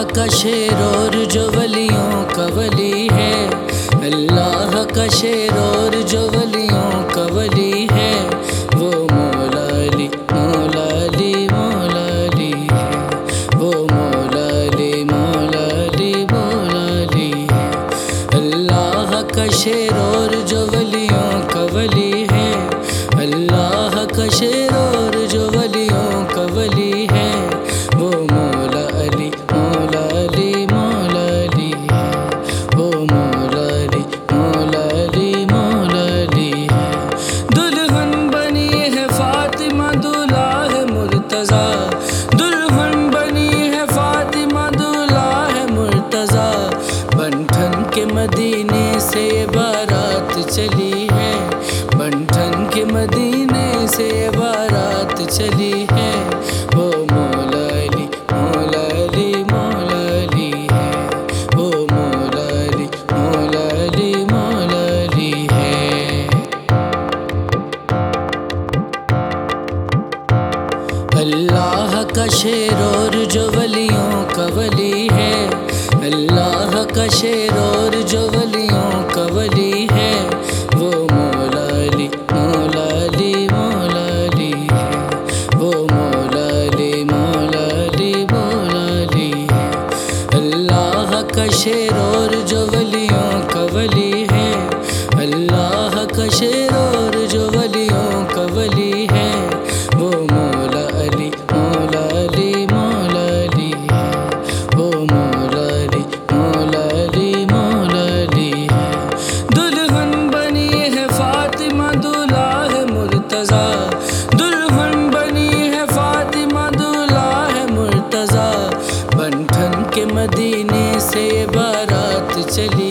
کا شیر اور جو ولیوں کا ولی ہے، اللہ کا شیر اور جو ولیوں کا ولی ہے، وہ مولا علی مولا علی مولا علی ہے، وہ مولا علی مولا علی مولا علی ہے۔ اللہ کا شیر اور جو ولیوں کا ولی ہے، اللہ کا شیر اور جو ولیوں کا ولی ہے، وہ مولا علی مولا علی مولا علی ہے، وہ مولا علی مولا علی مولا علی ہے۔ دلہن بنی ہے فاطمہ دولہا ہے مرتضیٰ، دلہن بنی ہے فاطمہ دولہا ہے مرتضیٰ، بنٹھن کے مدینے سے یہ بارات چلی ہے، بنٹھن کے مدینے سے یہ بارات چلی ہے، وہ مولا علی مولا علی مولا علی ہے، وہ مولا علی مولا علی مولا علی ہے۔ اللہ کا شیر اور جو ولیوں کا ولی ہے، اللہ کا شیر اور جو ولیوں کا ولی ہے، وہ مولا علی مولا علی مولا علی ہے، وہ مولا علی مولا علی مولا علی ہے۔ اللہ کا شیر اور جو ولیوں کا ولی ہے، اللہ کا شیر اور جو ولیوں کا ولی ہے، وہ مولا علی مولا علی مولا علی ہے، وہ مولا علی مولا علی مولا علی ہے۔ دلہن بنی ہے فاطمہ دولہا ہے مرتضیٰ، دلہن بنی ہے فاطمہ دولہا ہے مرتضیٰ، بنٹھن کے مدینے سے یہ بارات چلی